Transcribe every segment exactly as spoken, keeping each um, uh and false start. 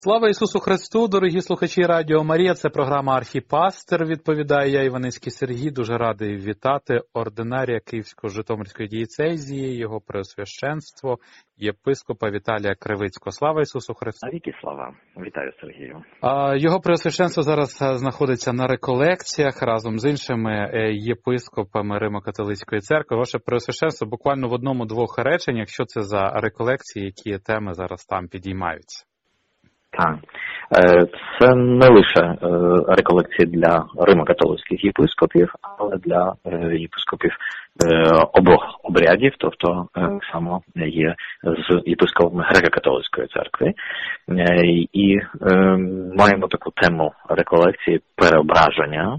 Слава Ісусу Христу, дорогі слухачі Радіо Марія, це програма «Архіпастир», відповідає я, Іваницький Сергій, дуже радий вітати ординарія Київсько-Житомирської дієцезії, його преосвященство, єпископа Віталія Кривицького. Слава Ісусу Христу! Навіки слава! Вітаю, Сергію! Його преосвященство зараз знаходиться на реколекціях разом з іншими єпископами Римо-католицької церкви. Ваше преосвященство буквально в одному-двох реченнях, що це за реколекції, які теми зараз там підіймаються? Так, це не лише реколекції для римо-католицьких єпископів, але для єпископів обох обрядів, тобто так само є з єпископами греко-католицької церкви. І маємо таку тему реколекції переображення.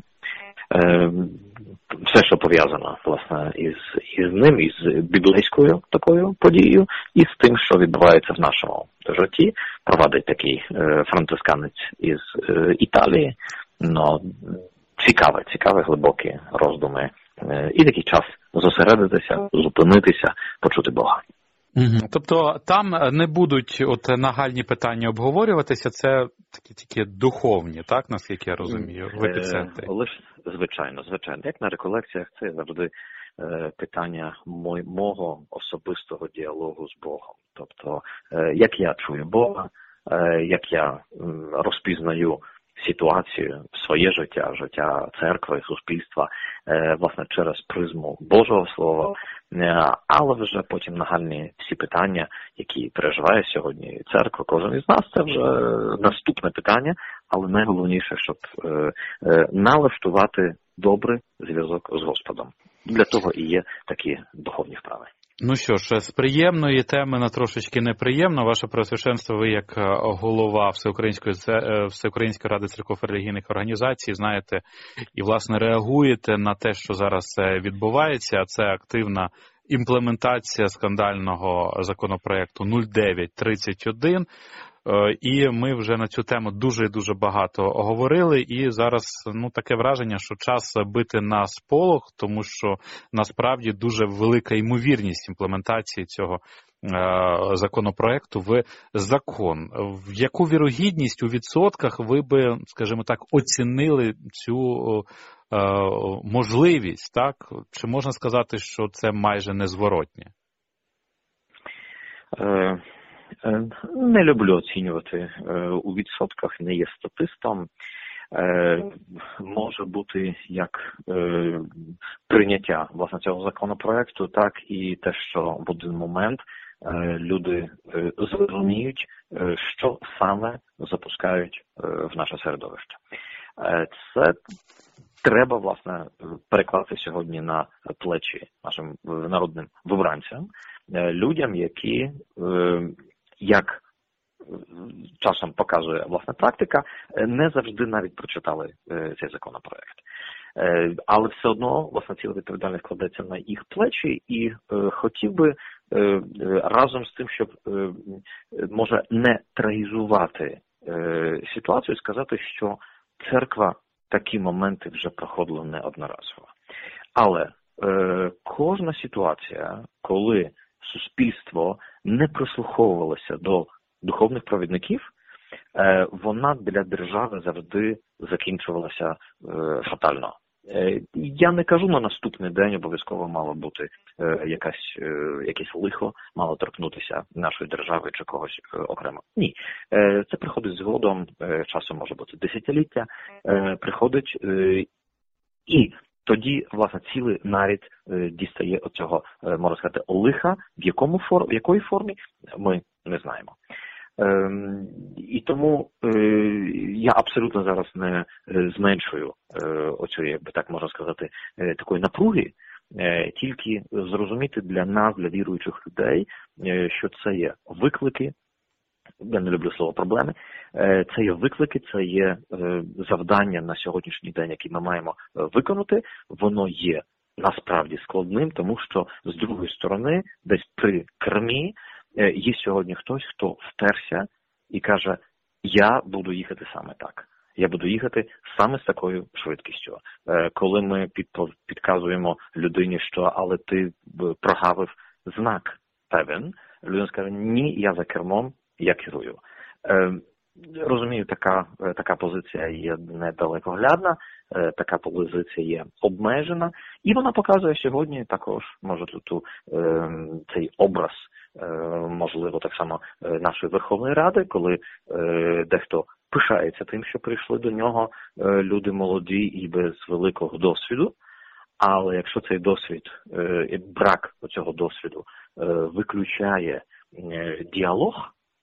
Все, що пов'язано, власне, із, із ним, із біблійською такою подією, і з тим, що відбувається в нашому житті. Провадить такий е, францисканець із е, Італії, но цікаве, цікаве, глибокі роздуми. Е, і такий час зосередитися, зупинитися, почути Бога. Угу. Тобто там не будуть от нагальні питання обговорюватися, це такі тільки духовні, так, наскільки я розумію, в епіцентрі? Е, лише, звичайно, звичайно. Як на реколекціях, це завжди е, питання мой, мого особистого діалогу з Богом. Тобто, е, як я чую Бога, е, як я е, розпізнаю ситуацію, своє життя, життя церкви, суспільства, е, власне, через призму Божого Слова, е, але вже потім нагальні всі питання, які переживає сьогодні церква, кожен із нас, це вже наступне питання, але найголовніше, щоб е, е, налаштувати добрий зв'язок з Господом. Для того і є такі духовні вправи. Ну що ж, з приємної теми на трошечки неприємно. Ваше Преосвященство, ви як голова Всеукраїнської, Всеукраїнської ради церков релігійних організацій, знаєте, і, власне, реагуєте на те, що зараз відбувається, а це активна імплементація скандального законопроекту нуль дев'ять тридцять один. І ми вже на цю тему дуже і дуже багато говорили, і зараз, ну, таке враження, що час бити на сполох, тому що насправді дуже велика ймовірність імплементації цього е- законопроекту в закон. В яку вірогідність у відсотках ви би, скажімо так, оцінили цю е- можливість, так? Чи можна сказати, що це майже незворотнє? Е- Не люблю оцінювати у відсотках, не є статистом. Може бути як прийняття, власне, цього законопроекту, так і те, що в один момент люди зрозуміють, що саме запускають в наше середовище. Це треба, власне, перекласти сьогодні на плечі нашим народним вибранцям, людям, які, як часом показує власна практика, не завжди навіть прочитали цей законопроект. Але все одно, власне, ціла відповідальність кладеться на їх плечі, і хотів би разом з тим, щоб, може, не трагізувати ситуацію, сказати, що церква такі моменти вже проходила неодноразово. Але кожна ситуація, коли суспільство не прислуховувалося до духовних провідників, вона для держави завжди закінчувалася фатально. Я не кажу, на наступний день обов'язково мало бути якась, якесь лихо, мало торкнутися нашої держави чи когось окремо. Ні. Це приходить згодом, часом може бути десятиліття, приходить і тоді, власне, цілий нарід дістає оцього, можна сказати, лиха, в якому фор... в якої формі, ми не знаємо. Ем, і тому е, я абсолютно зараз не зменшую е, оцю, як би так можна сказати, е, такої напруги, е, тільки зрозуміти для нас, для віруючих людей, е, що це є виклики, я не люблю слово проблеми, е, це є виклики, це є е, завдання на сьогоднішній день, які ми маємо виконати, воно є насправді складним, тому що з другої сторони, десь при кермі, є сьогодні хтось, хто втерся і каже, я буду їхати саме так. Я буду їхати саме з такою швидкістю. Коли ми підказуємо людині, що але ти прогавив знак певен, людина скаже, ні, я за кермом, я керую. розумію, така, така позиція є недалекоглядна, така позиція є обмежена, і вона показує сьогодні також, може, тут цей образ, можливо, так само нашої Верховної Ради, коли дехто пишається тим, що прийшли до нього люди молоді і без великого досвіду, але якщо цей досвід, брак цього досвіду виключає діалог,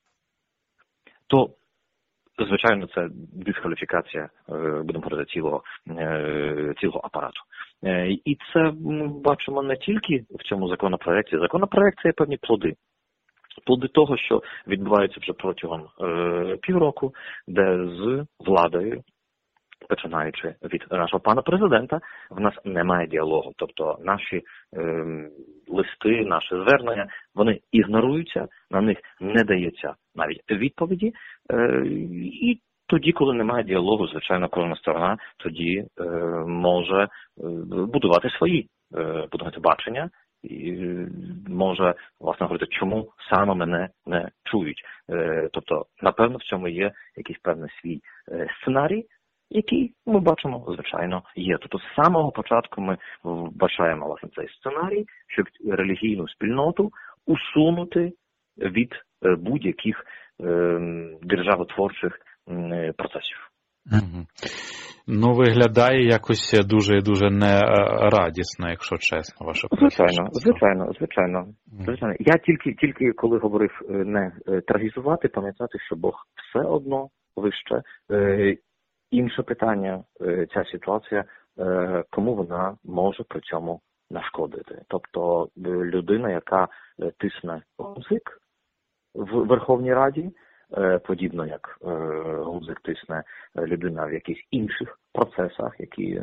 то, звичайно, це дискваліфікація, будемо говорити, цілого, цілого апарату. І це ми бачимо не тільки в цьому законопроекті. Законопроект – це певні плоди. Плоди того, що відбувається вже протягом е, півроку, де з владою, починаючи від нашого пана президента, в нас немає діалогу. Тобто наші е, листи, наші звернення, вони ігноруються, на них не дається навіть відповіді. Е, і тоді, коли немає діалогу, звичайно, кожна сторона тоді е, може будувати свої е, будувати бачення, і може, власне, говорити, чому саме мене не чують. Е, тобто, напевно, в цьому є якийсь певний свій е, сценарій, який ми бачимо, звичайно, є. Тобто, з самого початку ми бачаємо, власне, цей сценарій, щоб релігійну спільноту усунути від е, будь-яких е, державотворчих е, процесів. Угу. Ну, виглядає якось дуже і дуже нерадісно, якщо чесно, ваше Звичайно, звичайно, звичайно. звичайно. Я тільки, тільки коли говорив не трагізувати, пам'ятати, що Бог все одно вище. Е, інше питання, е, ця ситуація, е, кому вона може при цьому нашкодити. Тобто людина, яка тисне гудзик в Верховній Раді, подібно як гудзик тисне людина в якихось інших процесах, які,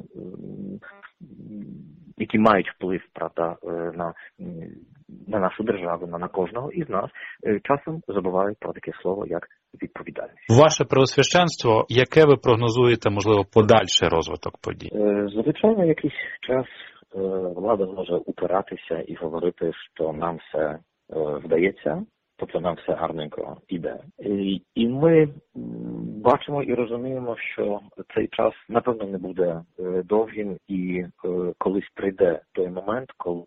які мають вплив, правда, на, на нашу державу, на, на кожного із нас, часом забувають про таке слово, як відповідальність. Ваше Преосвященство, яке ви прогнозуєте, можливо, подальший розвиток подій? Звичайно, якийсь час влада може упиратися і говорити, що нам все вдається, тобто нам все гарненько іде. І, і ми бачимо і розуміємо, що цей час, напевно, не буде е, довгим, і е, колись прийде той момент, коли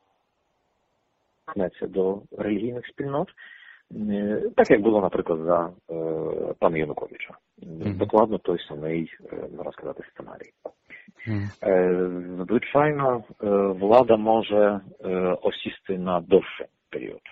ткнеться до релігійних спільнот, е, так як було, наприклад, за е, пана Януковича. Mm-hmm. Докладно той самий, е, можна сказати, сценарій. Mm-hmm. Е, звичайно, е, влада може е, осісти на довший період.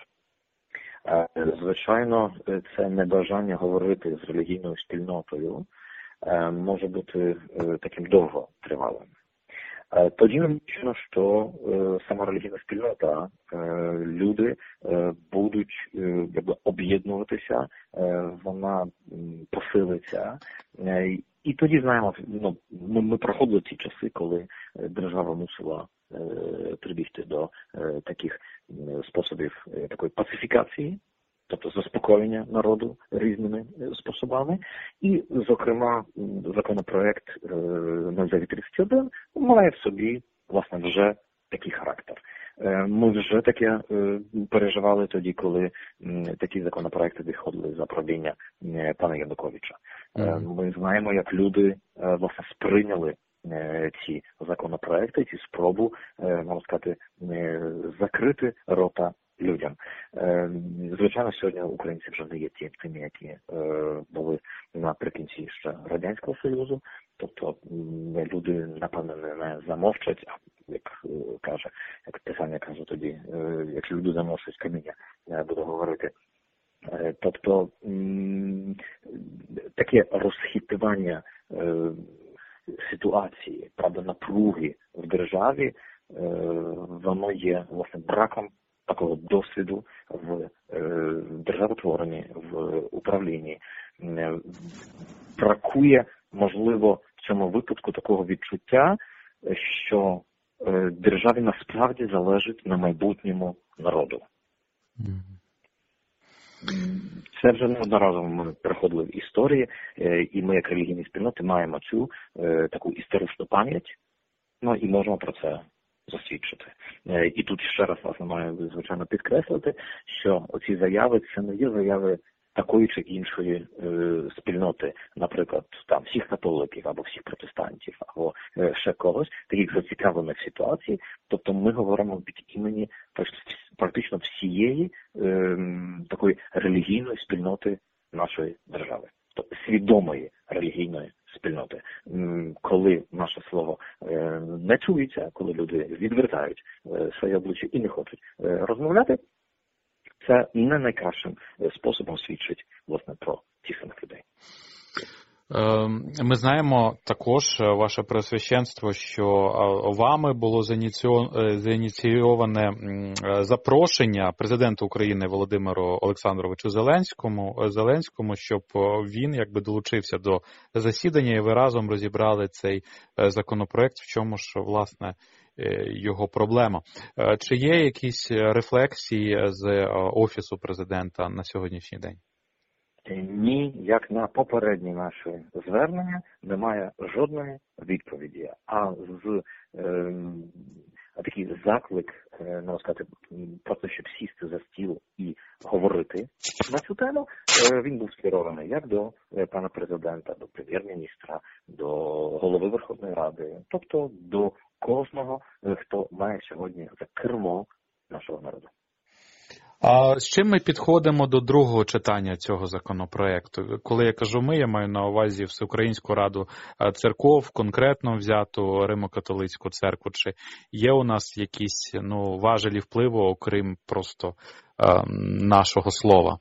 Звичайно, це небажання говорити з релігійною спільнотою може бути таким довготривалим. Тоді ми бачимо, що сама релігійна спільнота, люди будуть якби об'єднуватися, вона посилиться. І тоді, знаємо, ну, ми проходили ті часи, коли держава мусила прибігти до таких способів такої пацифікації, тобто заспокоєння народу різними способами. І, зокрема, законопроект нуль дев'ять тридцять один має в собі, власне, вже такий характер. Ми вже таке переживали тоді, коли такі законопроекти виходили за правління пана Януковича. Mm-hmm. Ми знаємо, як люди, власне, сприйняли ці законопроекти, ці спробу, можна сказати, закрити рота людям. Звичайно, сьогодні українці вже не є тими, які були наприкінці ще Радянського Союзу. Тобто люди, напевно, не замовчать, а як каже, як писання каже тоді, якщо люди замовчать, каміння буде говорити. Тобто таке розхитування ситуації, правда, напруги в державі, воно є, власне, браком такого досвіду в державотворенні, в управлінні. Бракує, можливо, в цьому випадку такого відчуття, що державі насправді залежить на майбутньому народу. Це вже неодноразово ми переходили в історії, і ми, як релігійні спільноти, маємо цю таку історичну пам'ять, ну і можемо про це засвідчити. І тут ще раз, власне, маю, звичайно, підкреслити, що оці заяви, це не є заяви такої чи іншої е, спільноти, наприклад, там всіх католиків або всіх протестантів, або е, ще когось, таких зацікавлених ситуацій. Тобто ми говоримо від імені практично всієї е, такої релігійної спільноти нашої держави, тобто свідомої релігійної спільноти. Коли наше слово е, не чується, коли люди відвертають е, своє обличчя і не хочуть е, розмовляти, це не найкращим способом свідчить, власне, про цих самих людей. Ми знаємо також, ваше Преосвященство, що вами було зініційоване запрошення президенту України Володимиру Олександровичу Зеленському, Зеленському, щоб він якби долучився до засідання і ви разом розібрали цей законопроект, в чому ж, власне, його проблема. Чи є якісь рефлексії з Офісу президента на сьогоднішній день? Ні, як на попередні наші звернення, немає жодної відповіді. А з е, такий заклик, е, можна сказати, просто щоб сісти за стіл і говорити на цю тему, е, він був скерований як до е, пана президента, до прем'єр-міністра, до голови Верховної Ради, тобто до кожного, хто має сьогодні за кермо нашого народу. А з чим ми підходимо до другого читання цього законопроекту? Коли я кажу ми, я маю на увазі Всеукраїнську Раду церков, конкретно взяту Римо-католицьку церкву. Чи є у нас якісь ну, важелі впливу, окрім просто е, нашого слова?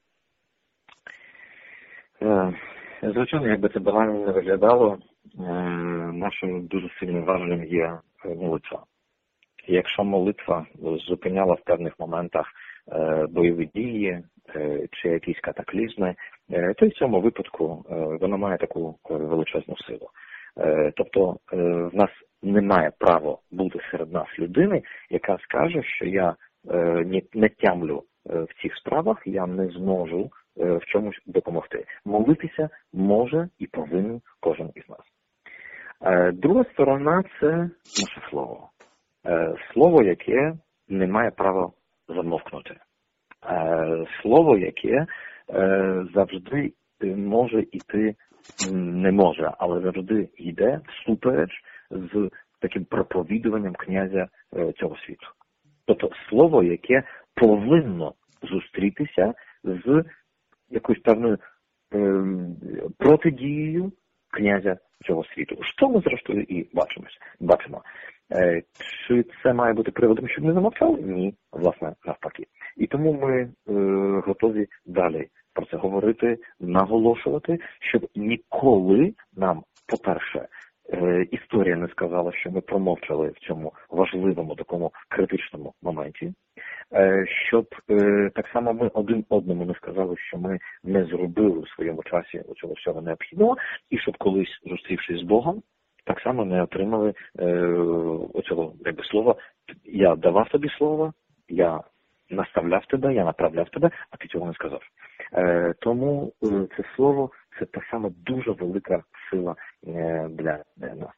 Звичайно, якби це банально не виглядало, нашим дуже сильним важелем є молитва. Якщо молитва зупиняла в певних моментах бойові дії чи якісь катаклізми, то в цьому випадку вона має таку величезну силу. Тобто в нас немає права бути серед нас людини, яка скаже, що я не тямлю в цих справах, я не зможу в чомусь допомогти. Молитися може і повинен кожен із нас. Друга сторона – це наше слово. Слово, яке не має права замовкнути. Слово, яке завжди може йти, не може, але завжди йде всупереч з таким проповідуванням князя цього світу. Тобто слово, яке повинно зустрітися з якоюсь певною протидією князя цього світу. Що ми, зрештою, і бачимо. бачимо. Чи це має бути приводом, щоб не замовчали? Ні, власне, навпаки. І тому ми е, готові далі про це говорити, наголошувати, щоб ніколи нам, по-перше, е, історія не сказала, що ми промовчали в цьому важливому, такому критичному моменті, е, щоб е, так само ми один одному не сказали, що ми не зробили у своєму часі цього всього необхідного, і щоб колись, зустрівшись з Богом, так само не отримали е, оцього якби, слова «я давав тобі слово», «я наставляв тебе», «я направляв тебе», а ти цього не сказав. Е, тому е, це слово – це так само дуже велика сила е, для нас.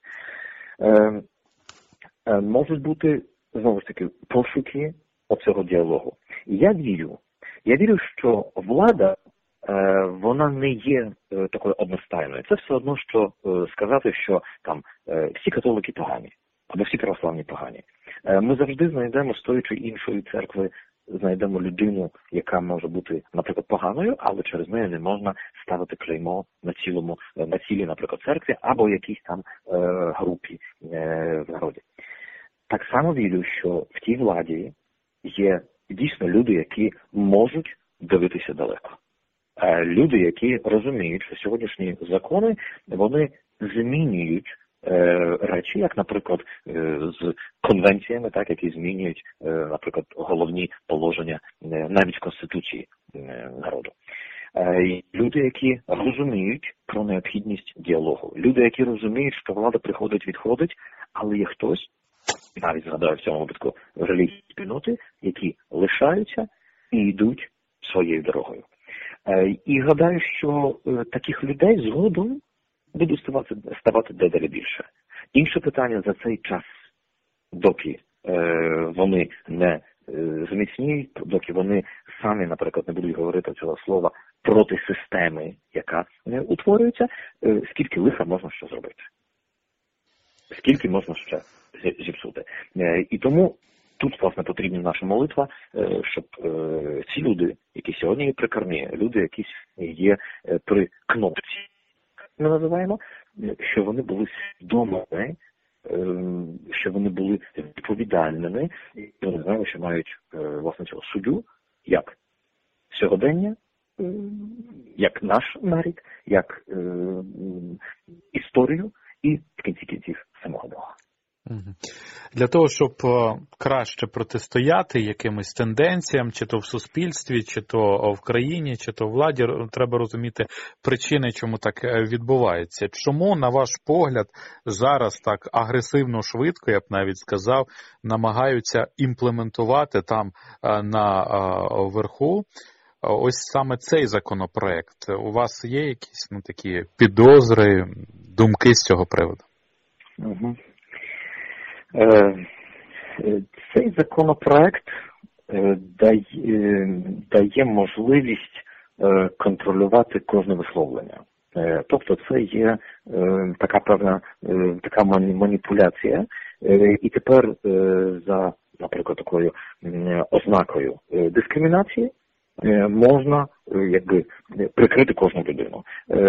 Е, е, можуть бути, знову ж таки, пошуки оцього діалогу. Я вірю, я вірю, що влада вона не є такою одностайною. Це все одно, що сказати, що там всі католики погані, або всі православні погані. Ми завжди знайдемо з тої чи іншої церкви, знайдемо людину, яка може бути, наприклад, поганою, але через неї не можна ставити клеймо на цілому, на цілій, наприклад, церкві, або якійсь там групі в народі. Так само вірю, що в тій владі є дійсно люди, які можуть дивитися далеко. Люди, які розуміють, що сьогоднішні закони, вони змінюють е, речі, як, наприклад, е, з конвенціями, так, які змінюють, е, наприклад, головні положення е, навіть в Конституції е, народу. Е, люди, які розуміють про необхідність діалогу. Люди, які розуміють, що влада приходить, відходить, але є хтось, навіть згадаю в цьому випадку релігійні спільноти, які лишаються і йдуть своєю дорогою. І гадаю, що таких людей згодом буде ставати, ставати дедалі більше. Інше питання за цей час, доки вони не зміцніють, доки вони самі, наприклад, не будуть говорити цього слова проти системи, яка утворюється, скільки лиха можна ще зробити. Скільки можна ще зіпсути. І тому тут, власне, потрібна наша молитва, щоб ці люди, які сьогодні є при кормі, люди, які є при кнопці, ми називаємо, що вони були свідомими, що вони були відповідальними, і вони знали, що мають, власне, цього суддю, як сьогодення, як наш нарід, як історію і в кінці кінців самого Бога. Для того, щоб краще протистояти якимось тенденціям, чи то в суспільстві, чи то в країні, чи то в владі, треба розуміти причини, чому так відбувається. Чому, на ваш погляд, зараз так агресивно, швидко, я б навіть сказав, намагаються імплементувати там на верху ось саме цей законопроект? У вас є якісь ну, такі підозри, думки з цього приводу? Угу. Цей законопроект дає, дає можливість контролювати кожне висловлення. Тобто це є така певна така маніпуляція. І тепер за, наприклад, такою ознакою дискримінації можна якби прикрити кожну людину.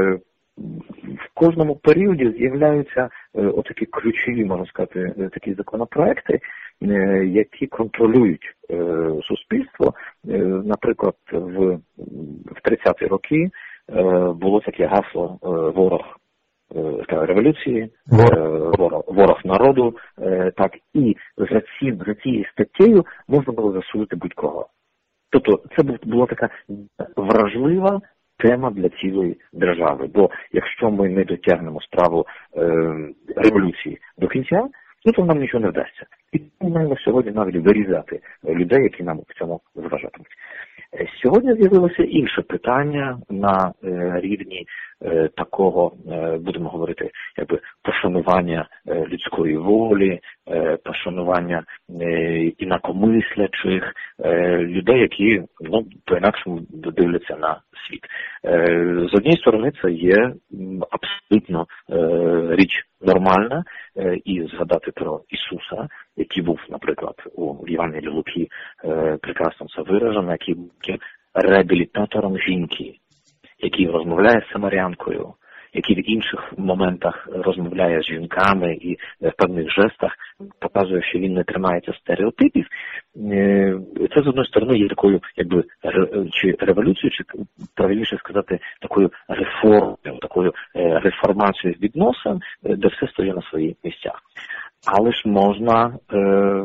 В кожному періоді з'являються отакі ключові, можна сказати, такі законопроекти, які контролюють суспільство. Наприклад, в, в тридцяті роки було таке гасло «Ворог революції», «Ворог, ворог народу», так, і за, ці, за цією статтею можна було засудити будь-кого. Тобто це була така вражлива тема для цілої держави. Бо якщо ми не дотягнемо справу е, революції до кінця, ну, то нам нічого не вдасться. І ми маємо сьогодні навіть вирізати людей, які нам в цьому зважатимуть. Сьогодні з'явилося інше питання на е, рівні е, такого, е, будемо говорити, якби пошанування е, людської волі, е, пошанування е, інакомислячих, е, людей, які ну, по-інакшому дивляться на світ. Е, з однієї сторони, це є абсолютно е, річ нормальна, е, і згадати про Ісуса, який був, наприклад, у Євангелії Луки е, прекрасно це виражено, який був реабілітатором жінки, який розмовляє з самарянкою, який в інших моментах розмовляє з жінками і в певних жестах показує, що він не тримається стереотипів. Це, з одної сторони, є такою, якби, чи революцією, чи, правильніше сказати, такою реформою, такою реформацією відносин, де все стоїть на своїх місцях. Але ж можна е,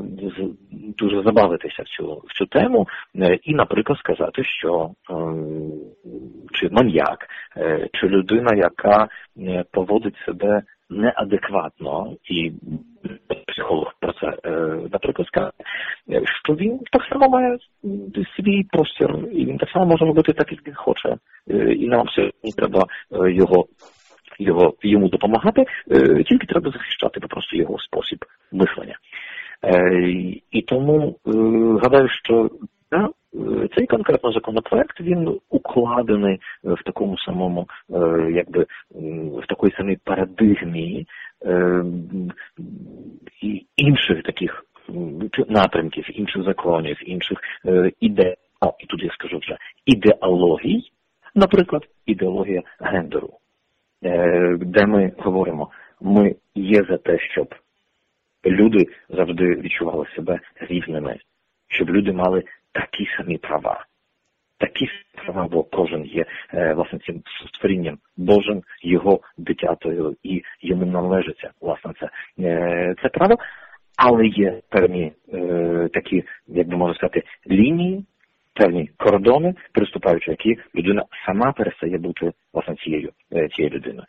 дуже забавитися в цю, в цю тему е, і, наприклад, сказати, що е, чи маньяк, е, чи людина, яка е, поводить себе неадекватно, і психолог про це, е, наприклад, скаже, що він так само має свій простір, і він так само може робити так, як він хоче, е, і нам сьогодні треба е, його Його, йому допомагати, е, тільки треба захищати просто його спосіб мислення. Е, і тому е, гадаю, що да, цей конкретно законопроект, він укладений в такому самому, е, якби, в такій самій парадигмі е, і інших таких напрямків, інших законів, інших е, ідей, а, і тут я скажу вже, ідеологій, наприклад, ідеологія гендеру. Де ми говоримо, ми є за те, щоб люди завжди відчували себе рівними, щоб люди мали такі самі права. Такі права, бо кожен є, власне, цим створінням Божим, його дитятою, і йому належиться, власне, це, це право. Але є певні такі, як би можна сказати, лінії, певні кордони, переступаючи які людина сама перестає бути, власне, цією, цією людиною.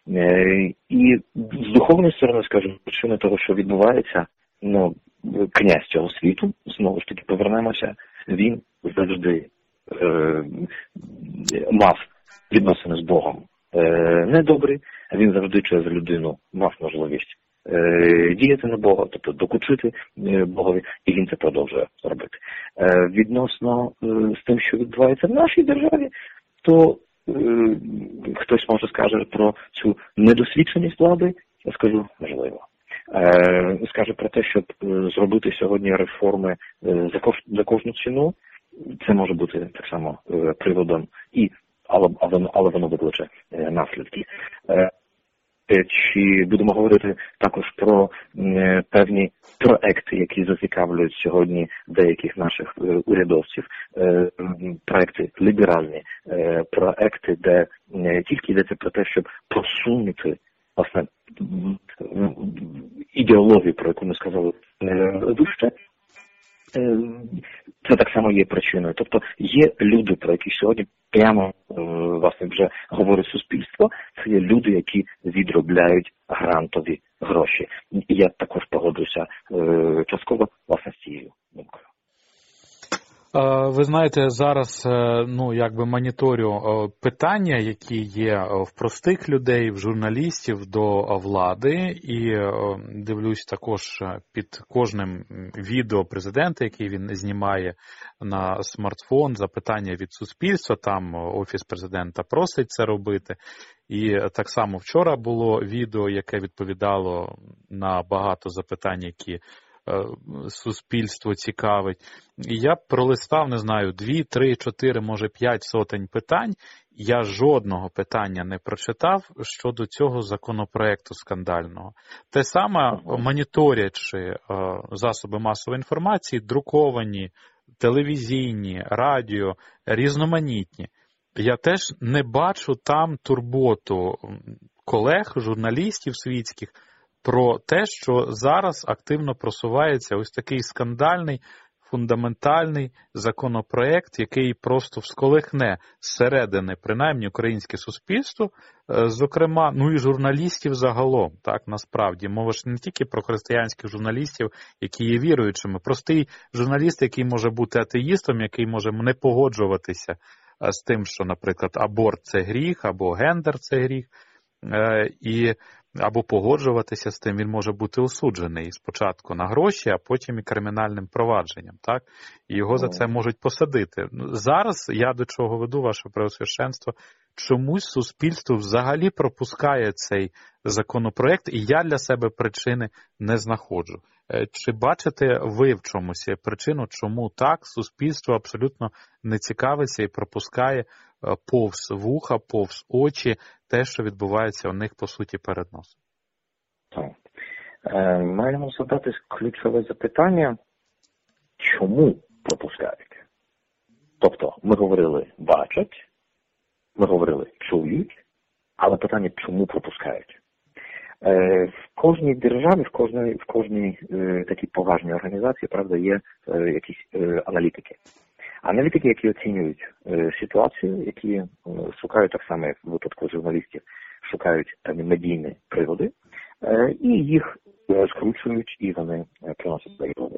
І з духовної сторони, скажімо, причина того, що відбувається, ну, князь цього світу, знову ж таки повернемося, він завжди е, мав відносини з Богом е, недобрі, він завжди через людину мав можливість діяти на Бога, тобто докучити Богові, і він це продовжує робити. Відносно з тим, що відбувається в нашій державі, то е, хтось може скаже про цю недосвідченість влади, я скажу, можливо. Е, скаже про те, щоб зробити сьогодні реформи за, кож, за кожну ціну, це може бути так само е, приводом, і, але, але, але воно викличе е, наслідки. Е, Чи будемо говорити також про е, певні проекти, які зацікавлюють сьогодні деяких наших е, урядовців, е, проекти ліберальні, е, проекти, де не тільки йдеться про те, щоб просунути власне ідеологію, про яку ми сказали вище, е, це так само є причиною. Тобто є люди, про які сьогодні прямо власне вже говорить суспільство, це є люди, які відробляють грантові гроші. І я також погоджуся частково власне з цією думкою. Ви знаєте, зараз, ну, якби моніторю питання, які є в простих людей, в журналістів до влади, і дивлюсь також під кожним відео президента, який він знімає на смартфон, запитання від суспільства, там Офіс президента просить це робити. І так само вчора було відео, яке відповідало на багато запитань, які суспільство цікавить. І я пролистав, не знаю, дві, три, чотири, може п'ять сотень питань. Я жодного питання не прочитав щодо цього законопроекту скандального. Те саме, моніторячи засоби масової інформації, друковані, телевізійні, радіо, різноманітні, я теж не бачу там турботу колег, журналістів світських, про те, що зараз активно просувається ось такий скандальний, фундаментальний законопроект, який просто всколихне зсередини, принаймні, українське суспільство, зокрема, ну і журналістів загалом, так, насправді. Мова ж не тільки про християнських журналістів, які є віруючими. Простий журналіст, який може бути атеїстом, який може не погоджуватися з тим, що, наприклад, аборт – це гріх, або гендер – це гріх, і або погоджуватися з тим, він може бути осуджений спочатку на гроші, а потім і кримінальним провадженням, так? І його за це можуть посадити. Зараз я до чого веду, ваше преосвященство, чомусь суспільство взагалі пропускає цей законопроект, і я для себе причини не знаходжу. Чи бачите ви в чомусь причину, чому так суспільство абсолютно не цікавиться і пропускає повз вуха, повз очі те, що відбувається у них, по суті, перед носом? Так. Е, маємо задати ключове запитання, чому пропускають? Тобто, ми говорили бачать, ми говорили чують, але питання, чому пропускають? Е, в кожній державі, в кожній, в кожній е, такій поважній організації, правда, є е, якісь е, аналітики. Аналітики, які оцінюють е, ситуацію, які е, шукають, так само, як в випадку журналістів, шукають певні медійні приводи, е, і їх е, скручують, і вони е, приносять свої плоди.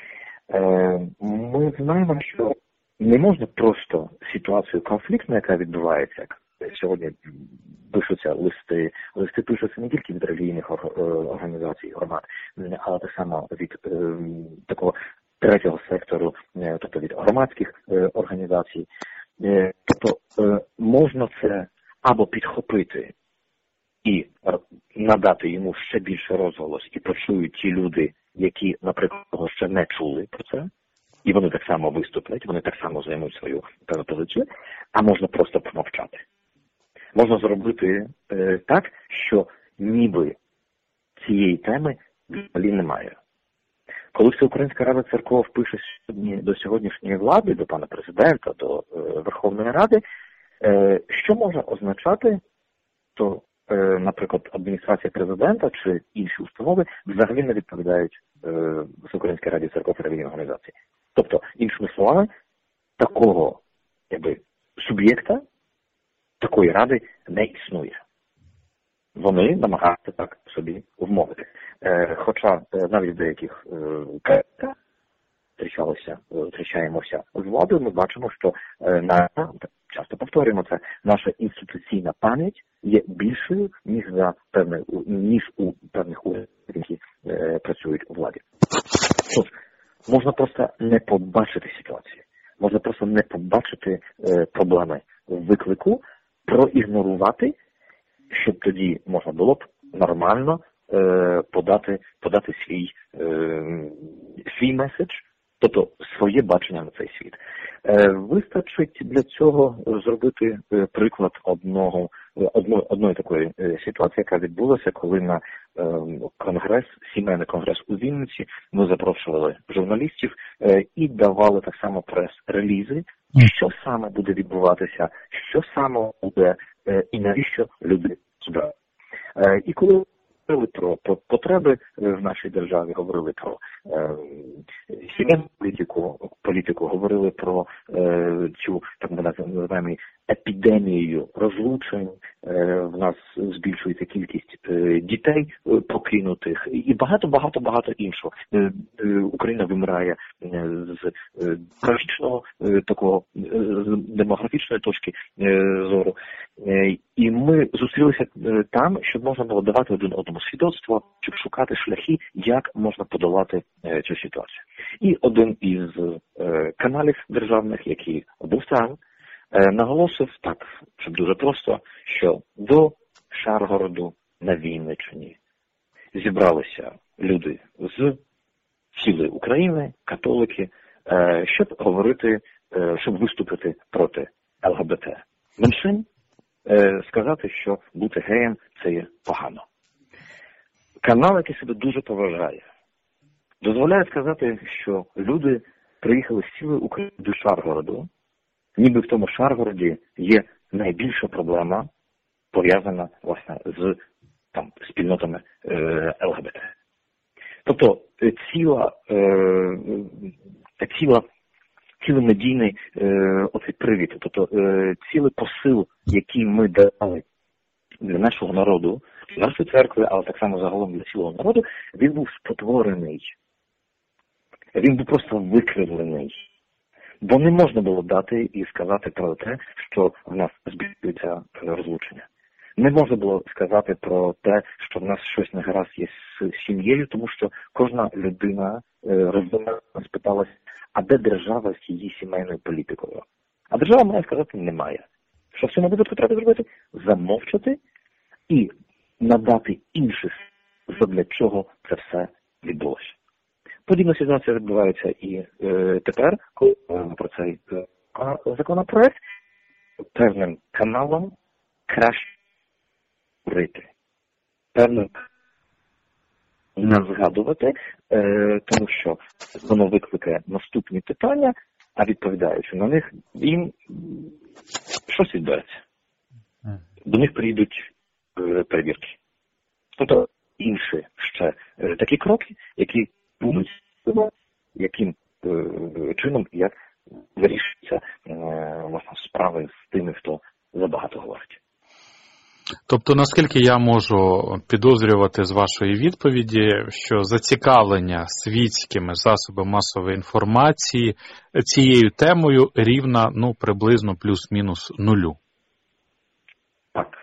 Е, ми знаємо, що не можна просто ситуацію конфліктну, яка відбувається, як сьогодні пишуться листи, листи пишуться не тільки від релігійних організацій, громад, але так само від е, такого третього сектору, тобто від громадських організацій. Тобто можна це або підхопити і надати йому ще більше розголос, і почують ті люди, які, наприклад, ще не чули про це, і вони так само виступлять, вони так само займуть свою певну позицію, а можна просто помовчати. Можна зробити е, так, що ніби цієї теми взагалі немає. Коли Всеукраїнська Рада Церков пише сьогодні до сьогоднішньої влади, до пана президента, до е, Верховної Ради, е, що може означати, то, е, наприклад, адміністрація президента чи інші установи взагалі не відповідають е, Всеукраїнській Раді Церков і релігійних організацій. Тобто, іншими словами, такого якби, суб'єкта, такої ради не існує. Вони намагаються так собі вмовити. Е, хоча е, навіть в деяких е, зустрічалися, зустрічаємося з владою, ми бачимо, що е, на, часто повторюємо це, наша інституційна пам'ять є більшою, ніж, за певне, ніж у певних урядів, які е, працюють у владі. Тож, можна просто не побачити ситуацію. Можна просто не побачити е, проблеми виклику проігнорувати, щоб тоді можна було б нормально е, подати, подати свій, е, свій меседж, тобто своє бачення на цей світ. Е, вистачить для цього зробити е, приклад одного, одної, одної такої е, ситуації, яка відбулася, коли на е, конгрес, сімейний конгрес у Вінниці, ми запрошували журналістів е, і давали так само прес-релізи, що саме буде відбуватися, що саме буде е, і навіщо люди збирають. Е, і коли говорили про, про потреби в нашій державі, говорили про е, сімейну політику, політику, говорили про е, цю, так ми називаємо, епідемію розлучень, е, в нас збільшується кількість е, дітей е, покинутих і багато-багато-багато іншого. Е, е, Україна вимирає е, з е, графічного е, такого, е, з демографічної точки е, зору. Е, і ми зустрілися е, там, щоб можна було давати один одному свідоцтво, щоб шукати шляхи, як можна подолати е, цю ситуацію. І один із е, каналів державних, який був там, е, наголосив так, щоб дуже просто, що до Шаргороду на Вінниччині зібралися люди з цілої України, католики, е, щоб говорити, е, щоб виступити проти ЛГБТ меншин, е, сказати, що бути геєм – це є погано. Канал, який себе дуже поважає, дозволяє сказати, що люди приїхали з цілої України до Шаргороду, ніби в тому Шаргороді є найбільша проблема, пов'язана, власне, з там, спільнотами е, ЛГБТ. Тобто ціла, е, ціла, цілий медійний е, оцей привід, тобто е, цілий посил, який ми дали для нашого народу, для нашої церкви, але так само загалом для цілого народу, він був спотворений. Він був просто викривлений. Бо не можна було дати і сказати про те, що в нас збільшується розлучення. Не можна було сказати про те, що в нас щось не гаразд є з сім'єю, тому що кожна людина розумна спиталась, а де держава з її сімейною політикою? А держава має сказати, немає. Що в цьому випадку треба зробити? Замовчати і надати інших, для чого це все відбулося. Подібна ситуація відбувається і е, тепер, коли говоримо про цей е, законопроект, певним каналом краще говорити, певним не згадувати, е, тому що воно викликає наступні питання, а відповідаючи на них, їм щось відбереться. До них прийдуть е, перевірки. Тобто інші ще е, такі кроки, які будуть яким е, чином, як вирішуються е, власне, справи з тими, хто забагато говорить. Тобто, наскільки я можу підозрювати з вашої відповіді, що зацікавлення світськими засобами масової інформації цією темою рівна, ну, приблизно плюс-мінус нулю? Так.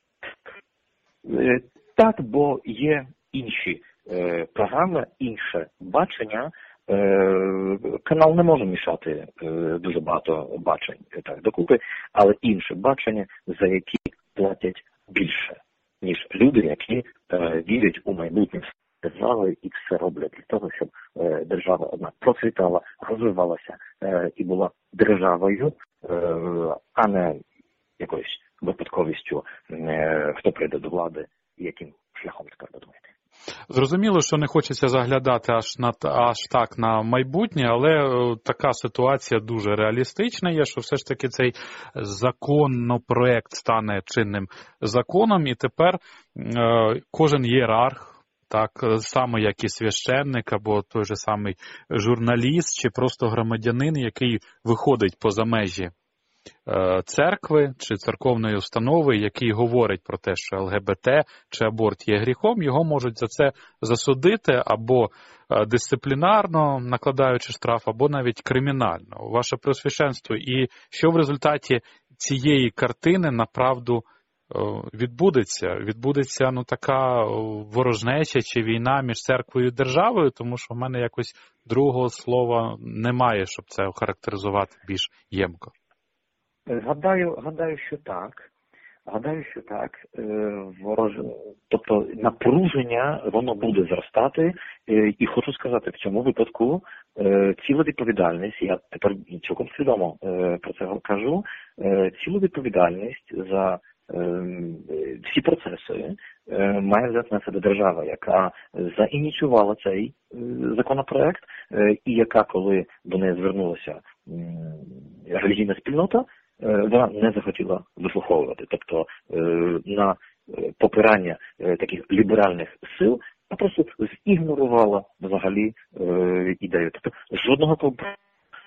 Е, так, бо є інші е, програми, інше бачення. Е, канал не може мішати е, дуже багато бачень так, докупи, але інше бачення, за які платять більше, ніж люди, які е, вірять у майбутнє держави і все роблять для того, щоб е, держава одна процвітала, розвивалася е, і була державою, е, а не якоюсь випадковістю, е, хто прийде до влади і яким шляхом це думаєте. Зрозуміло, що не хочеться заглядати аж на аж так на майбутнє, але така ситуація дуже реалістична є, що все ж таки цей законопроект стане чинним законом, і тепер е, кожен ієрарх, так само як і священник, або той же самий журналіст, чи просто громадянин, який виходить поза межі церкви чи церковної установи, який говорить про те, що ЛГБТ чи аборт є гріхом, його можуть за це засудити або дисциплінарно, накладаючи штраф, або навіть кримінально. Ваше Преосвященство, і що в результаті цієї картини направду відбудеться? Відбудеться ну така ворожнеча чи війна між церквою і державою, тому що в мене якось другого слова немає, щоб це охарактеризувати більш ємко. Гадаю, гадаю, що так. Гадаю, що так. Ворож... Тобто напруження, воно буде зростати. І хочу сказати, в цьому випадку ціла відповідальність, я тепер цілком свідомо про це кажу, ціла відповідальність за всі процеси має взяти на себе держава, яка заініціювала цей законопроект і яка, коли до неї звернулася релігійна спільнота, вона не захотіла вислуховувати. Тобто на попирання таких ліберальних сил вона просто зігнорувала взагалі ідею. Тобто жодного компромісу,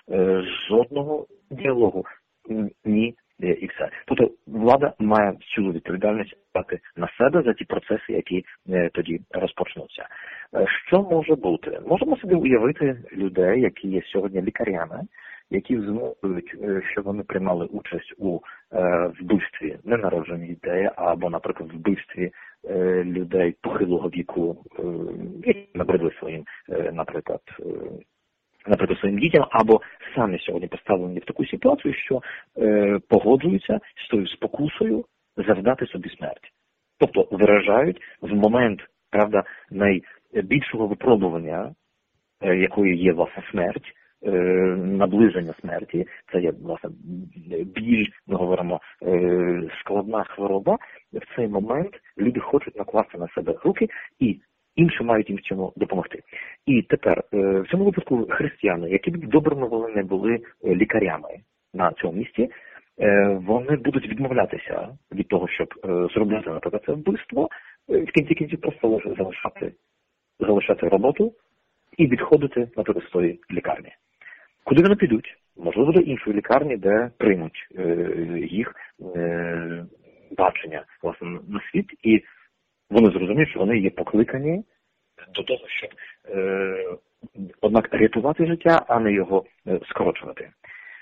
жодного діалогу, ні і все. Тобто влада має цю відповідальність брати на себе за ті процеси, які тоді розпочнуться. Що може бути? Можемо собі уявити людей, які є сьогодні лікарями, які змовують, що вони приймали участь у е, вбивстві ненароджених дітей, або, наприклад, вбивстві е, людей похилого віку, е, які набридли своїм, е, наприклад, е, наприклад, своїм дітям, або самі сьогодні поставлені в таку ситуацію, що е, погоджуються з тою спокусою завдати собі смерть. Тобто виражають в момент, правда, найбільшого випробування, е, якою є, власне, смерть, наближення смерті, це є, власне, більш, ми говоримо, складна хвороба. В цей момент люди хочуть накласти на себе руки і інші мають їм в цьому допомогти. І тепер, в цьому випадку християни, які б добрими не були лікарями на цьому місці, вони будуть відмовлятися від того, щоб зробити, наприклад, це вбивство, в кінці кінців просто залишати, залишати роботу і відходити, наприклад, з тої лікарні. Куди вони підуть? Можливо, до іншої лікарні, де приймуть е, їх е, бачення, власне, на світ, і вони зрозуміють, що вони є покликані до того, щоб, е, однак, рятувати життя, а не його е, скорочувати.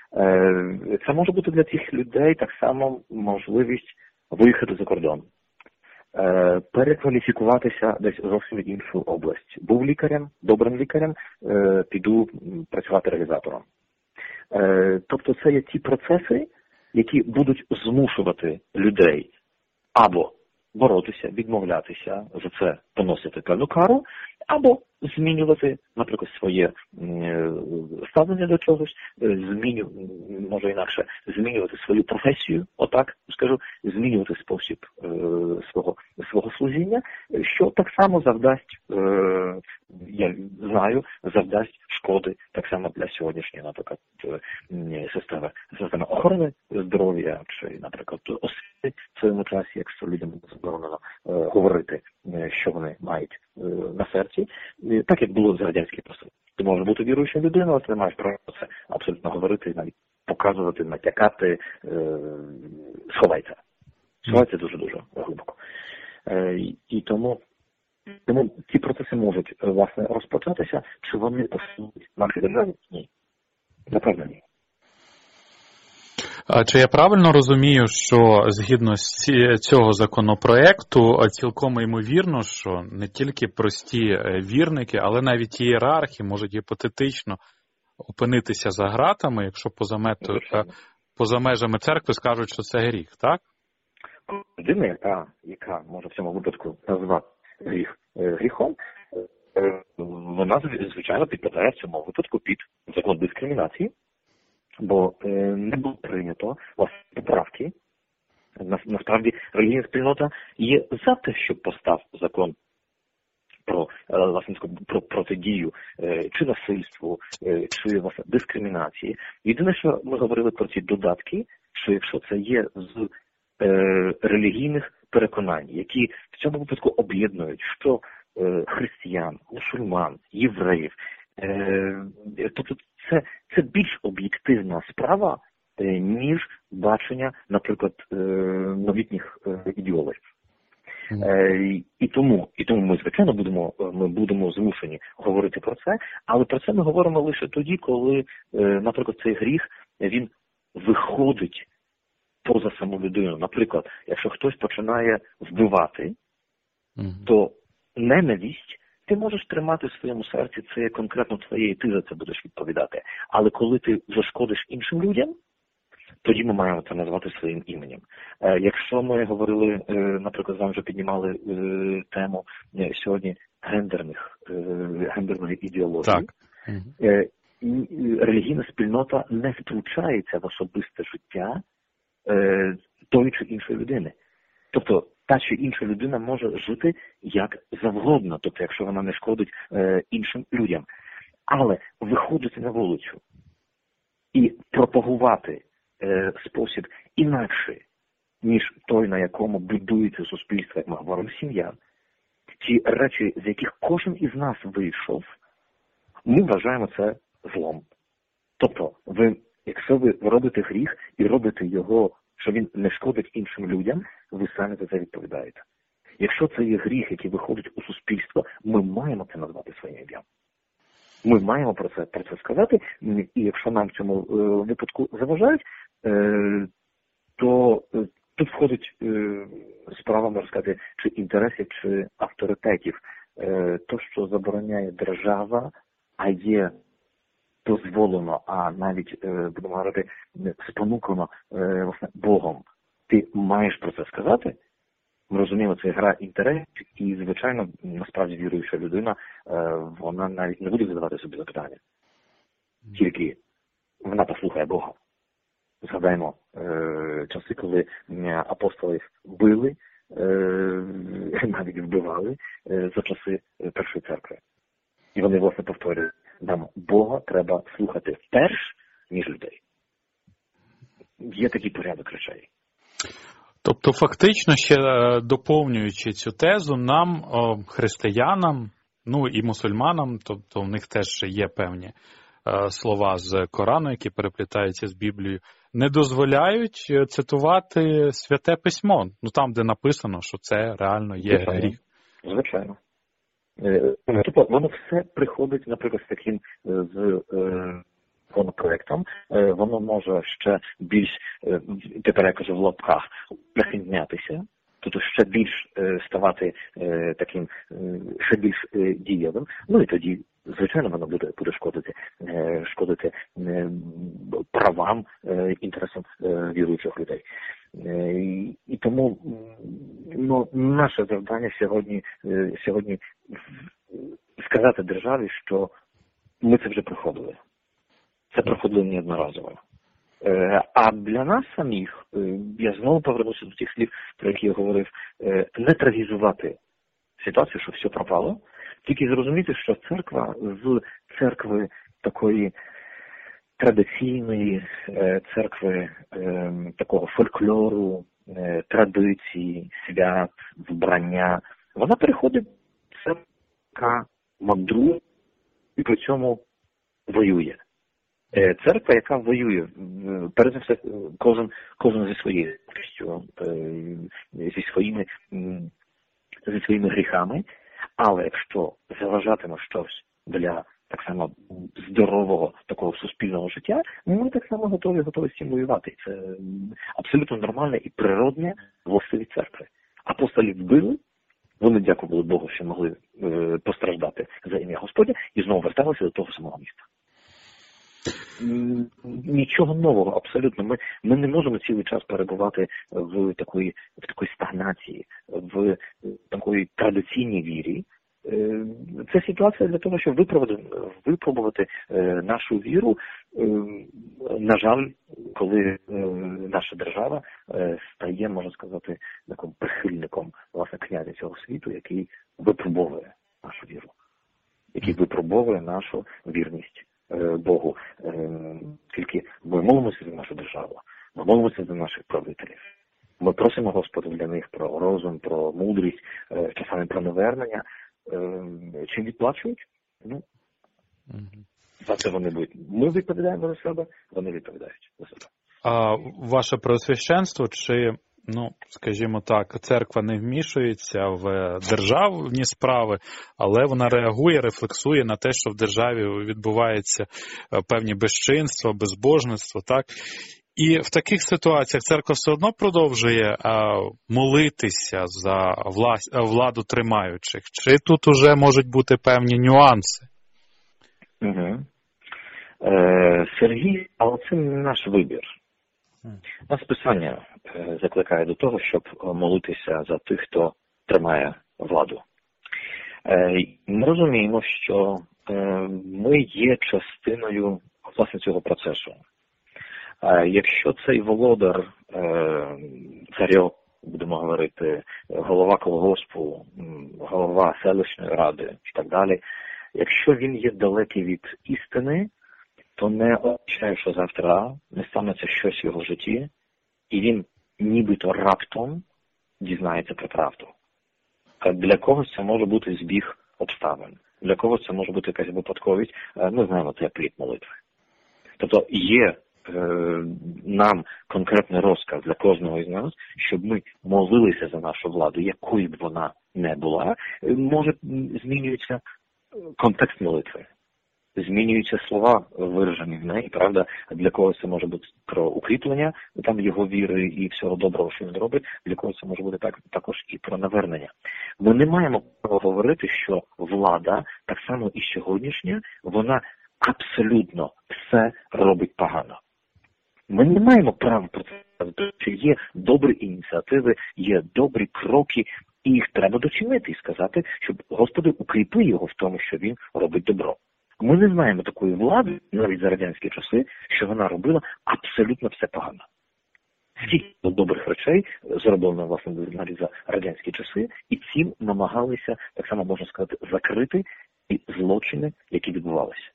Е, це може бути для цих людей так само можливість виїхати за кордон, е, перекваліфікуватися десь зовсім в іншу область. Був лікарем, добрим лікарем, е, піду працювати реалізатором. Е, тобто це є ті процеси, які будуть змушувати людей або боротися, відмовлятися, за це поносити певну кару, або змінювати, наприклад, своє ставлення до чогось, зміню, може інакше, змінювати свою професію, отак скажу, змінювати спосіб е, свого, свого служіння, що так само завдасть, е, я знаю, завдасть шкоди так само для сьогоднішньої, наприклад, системи, системи охорони здоров'я, чи, наприклад, освіти в своєму часі, якщо людям заборонено е, говорити, що вони мають е, на серці, так як було з радянських часів. Ти можеш бути віруючою людиною, але ти не маєш права це абсолютно говорити, навіть показувати, натякати, е, сховайся. Сховайся дуже-дуже глибоко. Е, і тому, тому ці процеси можуть, власне, розпочатися, чи вони посилюють наші держави? Ні. Напевно, ні. А чи я правильно розумію, що згідно з цього законопроекту цілком ймовірно, що не тільки прості вірники, але навіть ієрархи можуть гіпотетично опинитися за ґратами, якщо поза, мету, поза межами церкви скажуть, що це гріх, так? Людина, яка, яка може в цьому випадку назвати гріх гріхом, вона, звичайно, підпадає в цьому випадку під закон дискримінації, бо е, не було прийнято власне поправки. Насправді релігійна спільнота є за те, щоб постав закон про, власне, про протидію е, чи насильству, е, чи власне дискримінації. Єдине, що ми говорили про ці додатки, що якщо це є з е, релігійних переконань, які в цьому випадку об'єднують, що е, християн, мусульман, євреїв, е, тобто це, це більш об'єктивна справа, е, ніж бачення, наприклад, е, новітніх е, ідеологів. Е, і тому, і тому ми, звичайно, будемо, ми будемо змушені говорити про це, але про це ми говоримо лише тоді, коли, е, наприклад, цей гріх, він виходить поза саму людину. Наприклад, якщо хтось починає вбивати, mm-hmm. то ненависть ти можеш тримати в своєму серці, це є конкретно твоє, і ти за це будеш відповідати. Але коли ти зашкодиш іншим людям, тоді ми маємо це назвати своїм іменем. Якщо ми говорили, наприклад, з вами вже піднімали тему сьогодні гендерних, гендерної ідеології, так. Релігійна спільнота не втручається в особисте життя тої чи іншої людини. Тобто та чи інша людина може жити як завгодно, тобто якщо вона не шкодить іншим людям. Але виходити на вулицю і пропагувати е, спосіб інакший, ніж той, на якому будується суспільство, як ми говоримо, сім'я, ті речі, з яких кожен із нас вийшов, ми вважаємо це злом. Тобто, ви, якщо ви робите гріх і робите його, що він не шкодить іншим людям, ви самі за це відповідаєте. Якщо це є гріх, який виходить у суспільство, ми маємо це назвати своїм ім'ям. Ми маємо про це, про це сказати, і якщо нам в цьому е, випадку заважають, е, то е, тут входить е, справа, можна сказати, чи інтересів, чи авторитетів. Е, то, що забороняє держава, а є дозволено, а навіть, е, будемо говорити, спонукано е, власне, Богом, ти маєш про це сказати. Ми розуміємо, це гра інтересів, і, звичайно, насправді віруюча людина, вона навіть не буде задавати собі запитання. Тільки вона послухає Бога. Згадаємо часи, коли апостолів били, навіть вбивали за часи Першої церкви. І вони, власне, повторюють, нам Бога треба слухати перш, ніж людей. Є такий порядок речей. Тобто, фактично, ще доповнюючи цю тезу, нам, християнам, ну і мусульманам, тобто в них теж є певні слова з Корану, які переплітаються з Біблією, не дозволяють цитувати Святе Письмо, ну там, де написано, що це реально є Звичайно. гріх. Звичайно. Тобто, воно все приходить, наприклад, з таким з законопроектом, воно може ще більш, тепер я кажу в лапках, прихильнятися, тобто ще більш ставати таким, ще більш дієвим, ну і тоді, звичайно, воно буде, буде шкодити, шкодити правам, інтересам віруючих людей. І, і тому ну, наше завдання сьогодні, сьогодні сказати державі, що ми це вже проходили. Це проходило неодноразово. А для нас самих, я знову повернуся до тих слів, про які я говорив, не трагізувати ситуацію, що все пропало, тільки зрозуміти, що церква з церкви такої традиційної, церкви такого фольклору, традицій, свят, вбрання, вона переходить в церква мудру і при цьому воює. Церква, яка воює, перш за все, кожен, кожен зі своєю зі своїми, зі своїми гріхами, але якщо заважатиме щось для так само здорового такого суспільного життя, ми так само готові, готові з цим воювати. Це абсолютно нормальне і природне властивість церкви. Апостолів вбили, вони дякували Богу, що могли е, постраждати за ім'я Господня, і знову верталися до того самого міста. Нічого нового, абсолютно. Ми, ми не можемо цілий час перебувати в такої, в такої стагнації, в такої традиційній вірі. Це ситуація для того, щоб випробувати, випробувати нашу віру. На жаль, коли наша держава стає, можна сказати, таким прихильником, власне, князя цього світу, який випробовує нашу віру, який випробовує нашу вірність Богу. Тільки ми молимося за нашу державу, ми молимося за наших правителів. Ми просимо Господа для них про розум, про мудрість, часами про навернення. Чим відплачують? Ну, угу. За це вони будуть. Ми відповідаємо за себе, вони відповідають за себе. А ваше Преосвященство, чи, ну, скажімо так, церква не вмішується в державні справи, але вона реагує, рефлексує на те, що в державі відбувається певні безчинства, безбожництво, так? І в таких ситуаціях церква все одно продовжує а, молитися за власть, владу тримаючих. Чи тут уже можуть бути певні нюанси? Угу. Е, Сергій, але це не наш вибір. Нас Писання закликає до того, щоб молитися за тих, хто тримає владу. Ми розуміємо, що ми є частиною, власне, цього процесу. Якщо цей володар, царьок, будемо говорити, голова колгоспу, голова селищної ради і так далі, якщо він є далекий від істини, то не означає, що завтра не станеться щось в його житті, і він нібито раптом дізнається про правду. Для когось це може бути збіг обставин, для когось це може бути якась випадковість, ми знаємо, це плід молитви. Тобто є е, нам конкретний розказ для кожного із нас, щоб ми молилися за нашу владу, якою б вона не була. Може, змінюється контекст молитви. Змінюються слова, виражені в неї, правда, для когось це може бути про укріплення, там його віри і всього доброго, що він робить, для когось це може бути так, також і про навернення. Ми не маємо права говорити, що влада, так само і сьогоднішня, вона абсолютно все робить погано. Ми не маємо права про це сказати, що є добрі ініціативи, є добрі кроки, і їх треба доцінити і сказати, щоб Господи укріпи його в тому, що він робить добро. Ми не знаємо такої влади, навіть за радянські часи, що вона робила абсолютно все погано. Скільки добрих речей зроблено, власне, навіть за радянські часи, і цим намагалися, так само можна сказати, закрити і злочини, які відбувалися.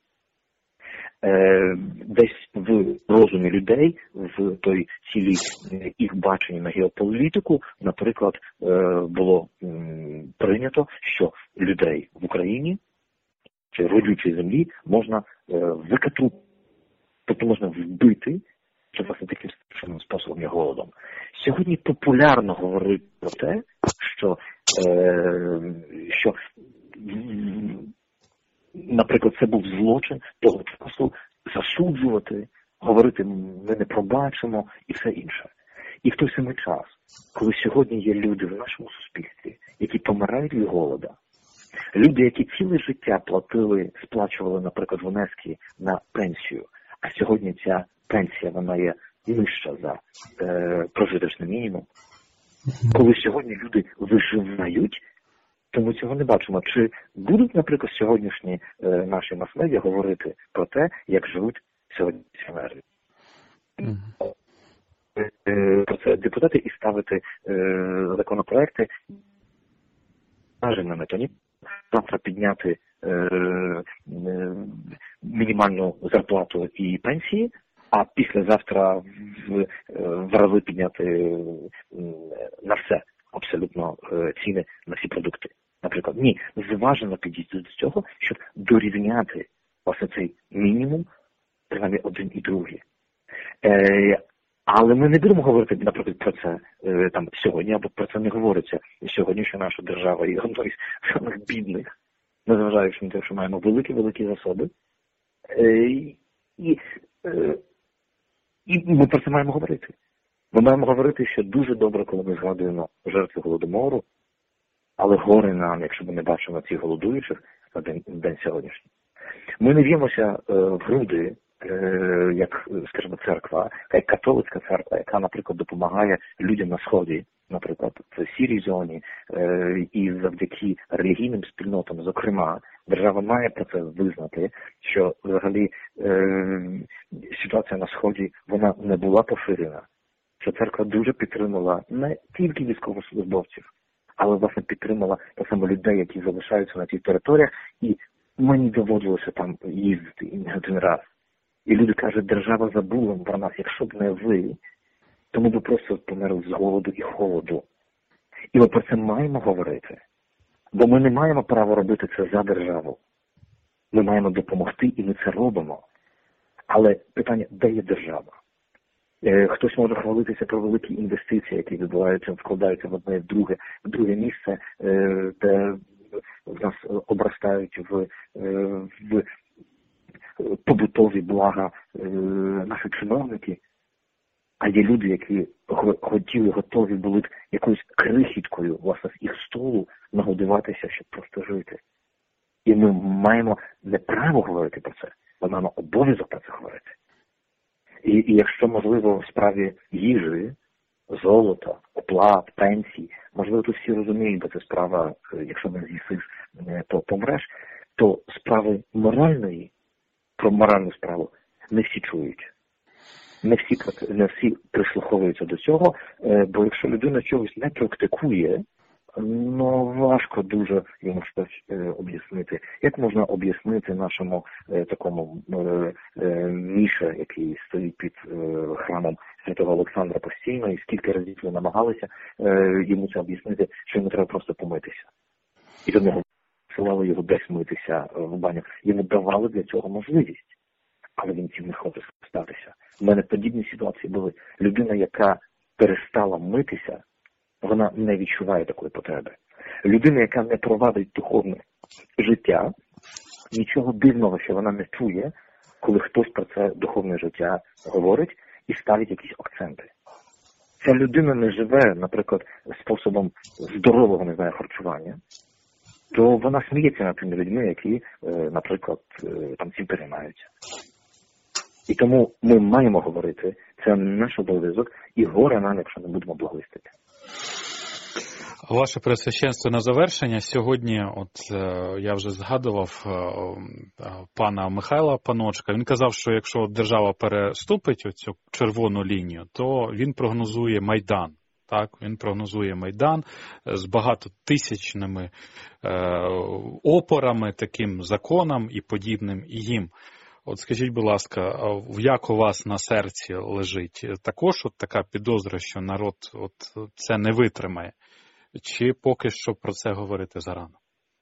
Е, десь в розумі людей, в той цілій їх баченні на геополітику, наприклад, е, було м, прийнято, що людей в Україні чи родючій землі можна е, викатру, тобто можна вбити, це, власне, таким способом є голодом. Сьогодні популярно говорити про те, що, е, що наприклад, це був злочин того часу, засуджувати, говорити ми не пробачимо і все інше. І в той самий час, коли сьогодні є люди в нашому суспільстві, які помирають від голода, люди, які ціле життя платили, сплачували, наприклад, внески на пенсію, а сьогодні ця пенсія, вона є нижча за е, прожиточний мінімум, коли сьогодні люди виживають, то ми цього не бачимо. Чи будуть, наприклад, сьогоднішні е, наші мас-медіа говорити про те, як живуть сьогодні пенсіонери? Mm-hmm. Е, про це депутати і ставити е, законопроекти на метоні. Завтра підняти е, е, мінімальну зарплату і пенсії, а післязавтра в, в рази підняти на все абсолютно ціни на всі продукти. Наприклад, ні, зважено підійти до цього, щоб дорівняти власне цей мінімум, принаймні один і другий. Е, але ми не будемо говорити, наприклад, про це е, там сьогодні, або про це не говориться сьогодні, що наша держава є одною з самих бідних, незважаючи на те, що маємо великі-великі засоби. Е, і, е, і ми про це маємо говорити. Ми маємо говорити, що дуже добре, коли ми згадуємо жертви Голодомору, але горе нам, якщо ми не бачимо цих голодуючих на день, день сьогоднішній. Ми не в'ємося е, в груди, е, як, скажімо, церква, як католицька церква, яка, наприклад, допомагає людям на Сході, наприклад, в сірій зоні, е, і завдяки релігійним спільнотам, зокрема, держава має про це визнати, що взагалі е, ситуація на Сході, вона не була поширена. Що церква дуже підтримала не тільки військовослужбовців, але, власне, підтримала так само людей, які залишаються на цих територіях, і мені доводилося там їздити і не один раз. І люди кажуть, держава забула про нас, якщо б не ви, то ми б просто померли з голоду і холоду. І ми про це маємо говорити, бо ми не маємо права робити це за державу. Ми маємо допомогти, і ми це робимо. Але питання, де є держава? Хтось може хвалитися про великі інвестиції, які відбуваються, вкладаються в одне, в друге, в друге місце, де в нас обростають в, в побутові блага наші чиновники, а є люди, які хотіли, готові були якоюсь крихіткою, власне, з їх столу нагодуватися, щоб просто жити. І ми маємо не право говорити про це, ми маємо обов'язок про це говорити. І, і якщо, можливо, в справі їжі, золота, оплат, пенсій, можливо, тут всі розуміють, бо це справа, якщо не з'їсиш, то помреш, то справи моральної, про моральну справу, не всі чують. Не всі, не всі прислуховуються до цього, бо якщо людина чогось не практикує, ну, важко дуже йому щось е, об'яснити. Як можна об'яснити нашому е, такому е, е, Міше, який стоїть під е, храмом Святого Олександра постійно, і скільки разів ви намагалися е, йому це об'яснити, що йому треба просто помитися. І до нього посилали його десь митися в банях. Йому давали для цього можливість, але він цим не хоче статися. У мене подібні ситуації були. Людина, яка перестала митися, вона не відчуває такої потреби. Людина, яка не провадить духовне життя, нічого дивного, що вона не чує, коли хтось про це духовне життя говорить і ставить якісь акценти. Ця людина не живе, наприклад, способом здорового, не знаю, харчування, то вона сміється над тими людьми, які, наприклад, там цим переймаються. І тому ми маємо говорити, це наш обов'язок, і горе нам, якщо не будемо благовістити. Ваше Преосвященство, на завершення сьогодні, от е, я вже згадував е, е, пана Михайла Паночка, він казав, що якщо держава переступить оцю червону лінію, то він прогнозує Майдан. Так, він прогнозує Майдан з багатотисячними е, опорами, таким законам і подібним і їм. От скажіть, будь ласка, як у вас на серці лежить також от така підозра, що народ от це не витримає? Чи поки що про це говорити зарано?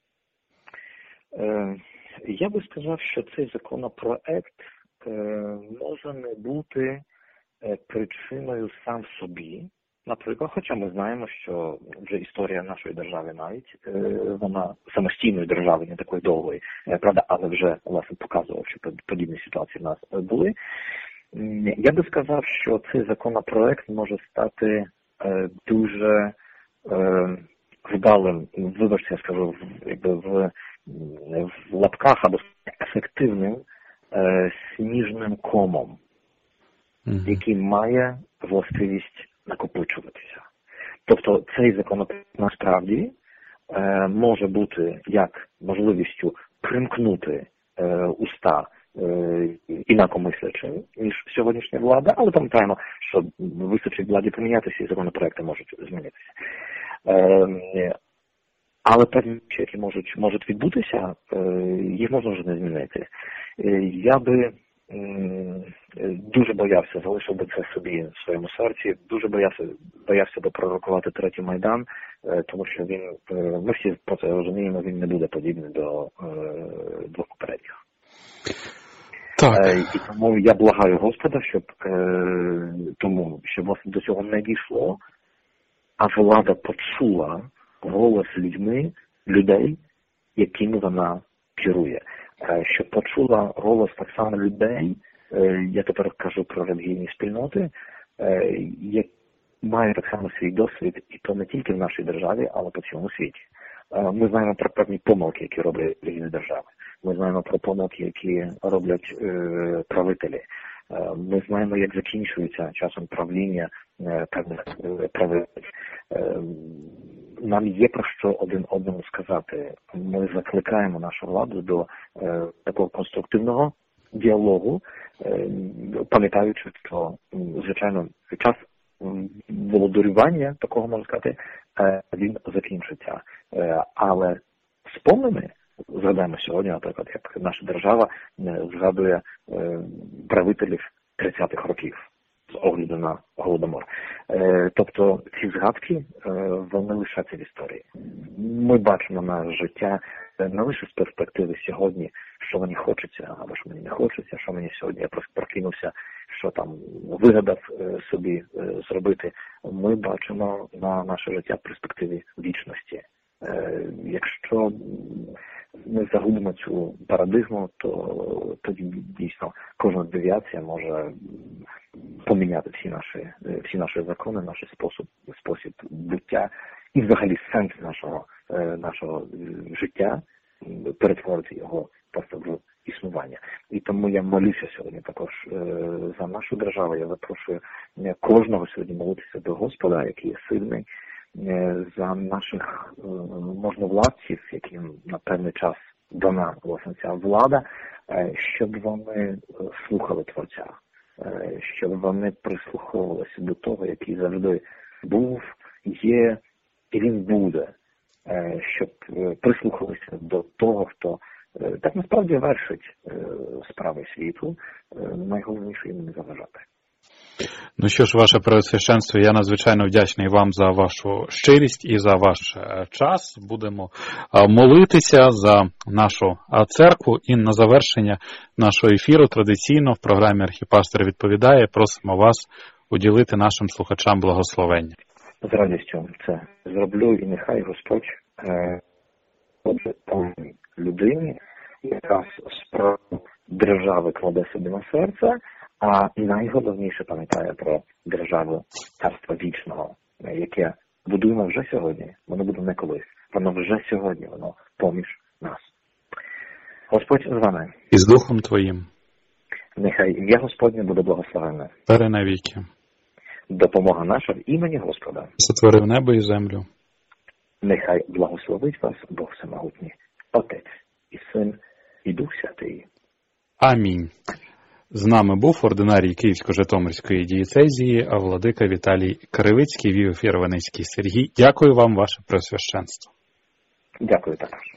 Е, я би сказав, що цей законопроект е, може не бути причиною сам в собі. Наприклад, хоча ми знаємо, що вже історія нашої держави навіть, е, вона самостійної держави, не такої довгої, е, правда, але вже, власне, показував, що подібні ситуації в нас були. Я би сказав, що цей законопроект може стати е, дуже е, вдалим, вибачте, я скажу, якби в, в лапках або ефективним е, сніжним комом, mm-hmm. який має властивість накопичуватися. Тобто цей законопроект насправді е, може бути як можливістю примкнути е, уста е, інакомислячим, ніж сьогоднішня влада, але пам'ятаємо, що вистачить владі помінятися і законопроекти можуть змінитися. Е, але певні речі, які можуть, можуть відбутися, е, їх можна вже не змінити. Е, я би дуже боявся, залишив би це собі в своєму серці, дуже боявся, боявся би пророкувати третій Майдан, тому що він, ми всі про це розуміємо, він не буде подібний до двох попередніх. Так. І тому я благаю Господа, щоб тому, щоб власне до цього не дійшло, а влада почула голос людьми, людей, якими вона керує. Щоб почула голос так само людей, я тепер кажу про релігійні спільноти, які мають так само свій досвід, і то не тільки в нашій державі, але по цілому світі. Ми знаємо про певні помилки, які роблять різні держави. Ми знаємо про помилки, які роблять е, правителі. Е, ми знаємо, як закінчується часом правління е, певних е, правителів. Е, нам є про що один одному сказати. Ми закликаємо нашу владу до е, такого конструктивного діалогу, е, пам'ятаючи, що, звичайно, час володарювання, такого можна сказати, е, він закінчиться. Е, але спомини, згадаємо сьогодні, наприклад, як наша держава згадує е, правителів тридцятих років з огляду на Голодомор. Е, тобто ці згадки, е, вони лишаться в історії. Ми бачимо наше життя не лише з перспективи сьогодні, що мені хочеться, або що мені не хочеться, що мені сьогодні, я просто прокинувся, що там вигадав е, собі е, зробити. Ми бачимо на наше життя в перспективі вічності. Е, якщо ми загубимо цю парадигму, то тоді дійсно кожна девіація може поміняти всі наші, всі наші закони, наш спосіб, спосіб буття і взагалі сенс нашого, нашого життя, перетворити його просто в існування. існування. І тому я молюся сьогодні також за нашу державу. Я запрошую кожного сьогодні молитися до Господа, який є сильний, за наших можновладців, яким на певний час дана, власне, ця влада, щоб вони слухали Творця, щоб вони прислуховувалися до того, який завжди був, є і він буде, щоб прислухалися до того, хто так насправді вершить справи світу, найголовніше їм не заважати. Ну що ж, ваше Преосвященство, я надзвичайно вдячний вам за вашу щирість і за ваш час. Будемо молитися за нашу церкву. І на завершення нашого ефіру традиційно в програмі «Архіпастор відповідає» просимо вас уділити нашим слухачам благословення. З радістю це зроблю, і нехай Господь отже там людині, яка справу держави кладе собі на серце, а найголовніше пам'ятає про державу Царства Вічного, яке будуємо вже сьогодні. Воно буде не колись. Воно вже сьогодні, воно поміж нас. Господь з вами. І з Духом Твоїм. Нехай ім'я Господнє буде благословенне. Перенавіки. Допомога наша в імені Господа. Сотворив небо і землю. Нехай благословить вас Бог Всемогутній, Отець і Син, і Дух Святий. Амінь. З нами був ординарій Київсько-Житомирської дієцезії, а владика Віталій Кривицький, вів ефір Ваницький Сергій. Дякую вам, ваше Преосвященство. Дякую також.